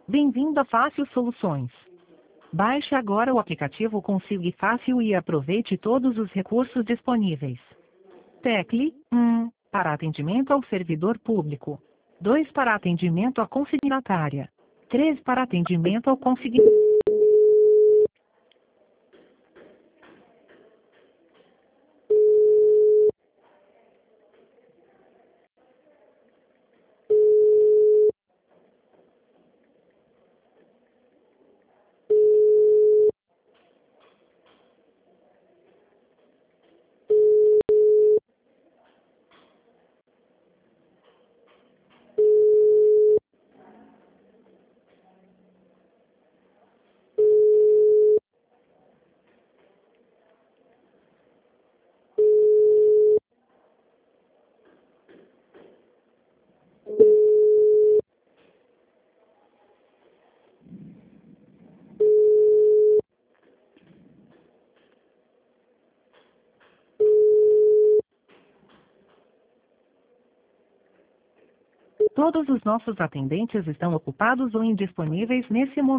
Bem-vindo a Fácil Soluções. Baixe agora o aplicativo Consigue Fácil e aproveite todos os recursos disponíveis. Tecle 1 para atendimento ao servidor público. 2 para atendimento à consignatária. 3 para atendimento ao consignatário. Todos os nossos atendentes estão ocupados ou indisponíveis nesse momento.